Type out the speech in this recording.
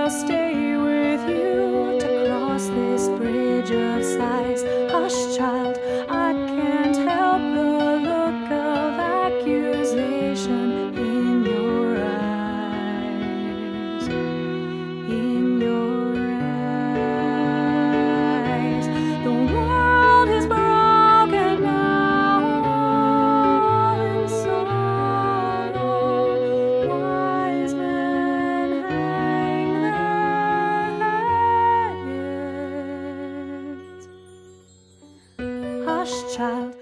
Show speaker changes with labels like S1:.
S1: I'll stay with you to cross this bridge of sighs. Hush, child, I can't help the look of accusation in your eyes. In your eyes. The world is broken now, all in sorrow. Wise men hang their heads. Hush, child,